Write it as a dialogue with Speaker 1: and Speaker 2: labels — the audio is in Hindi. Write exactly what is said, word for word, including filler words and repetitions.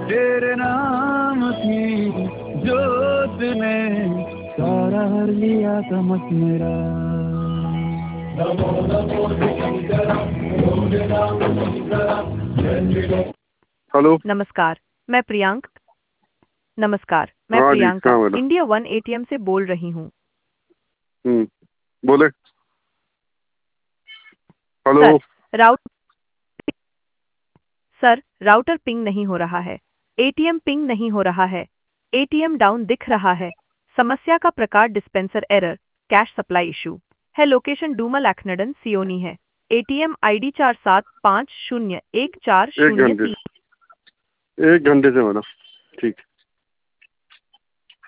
Speaker 1: तेरे नाम की जोत ने सारा हर लिया तमस मेरा। नमो नमो शंकरा, ओम नाम शंकरा, जय। हेलो।
Speaker 2: नमस्कार, मैं प्रियांक नमस्कार, मैं
Speaker 1: हाँ जी,
Speaker 2: प्रियंका
Speaker 1: हाँ मैडम।
Speaker 2: इंडिया वन एटीएम से बोल रही हूँ।
Speaker 1: हम्म बोले।
Speaker 2: Sir,
Speaker 1: hello.
Speaker 2: राउट सर राउटर पिंग नहीं हो रहा है। एटीएम पिंग नहीं हो रहा है। एटीएम डाउन दिख रहा है। समस्या का प्रकार dispenser error, cash supply issue है। लोकेशन डूमल एक्नडन सियोनी है। एटीएम आईडी चार सात पाँच शून्य एक चार
Speaker 1: एक
Speaker 2: शून्य
Speaker 1: घंटे
Speaker 2: तीन।
Speaker 1: से एक घंटे से मैडम। ठीक।